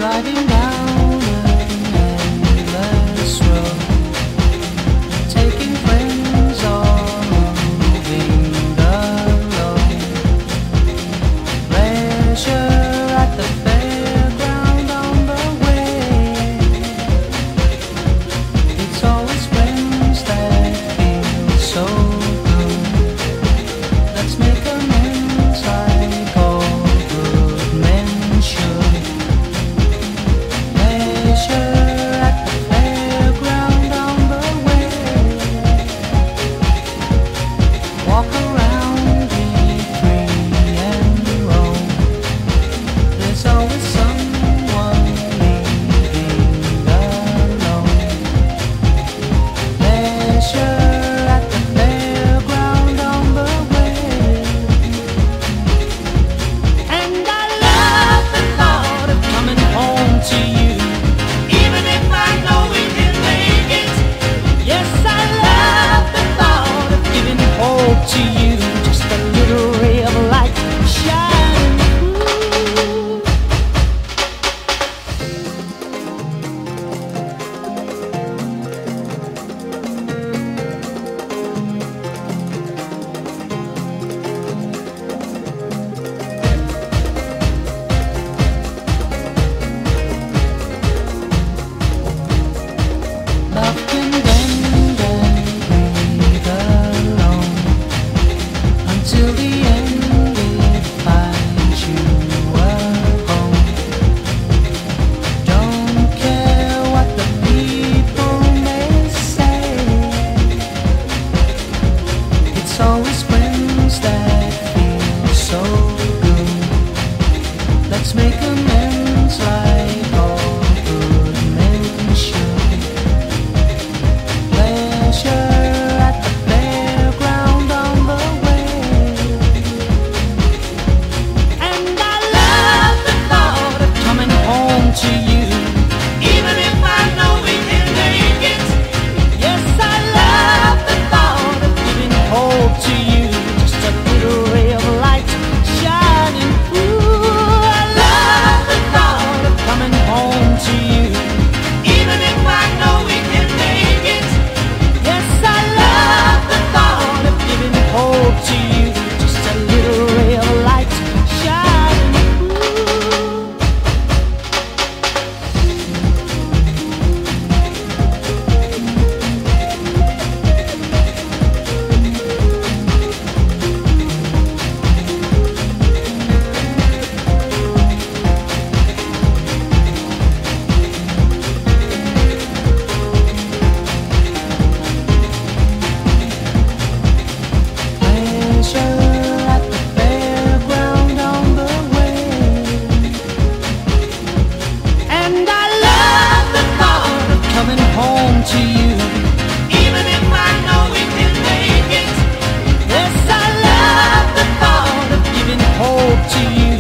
Riding down an endless road, taking friends or moving alone. Pleasure at the fairground on the way. It's always friends that feel so good. Let's make amends like all good men should. Pleasure at the fairground on the way. Walk around, be free and roam. There's always someone leaving alone. Pleasure at the fairground on the way. And I love the thought of coming home to you, even if I know we can make it. Yes, I love the thought of giving hope to you, just a little ray of light shining through. Love can bend and breathe alone until the end it finds you a home. Don't care what the people may say. It's always friends that feel so good. Let's make amends like all good men should. Pleasure at the fairground on the way. And I love the thought of coming home to you, even if I know we can make it. Yes, I love the thought of giving hope to you, just a little ray of light shining through. I love the thought of coming home to you, even if I know we can make it. Yes, I love the thought of giving hope to you, just a little ray of light shining through. Pleasure at the fairground on the way. And I love the thought of coming home to you, even if I know we can make it. Yes, I love the thought of giving hope to you,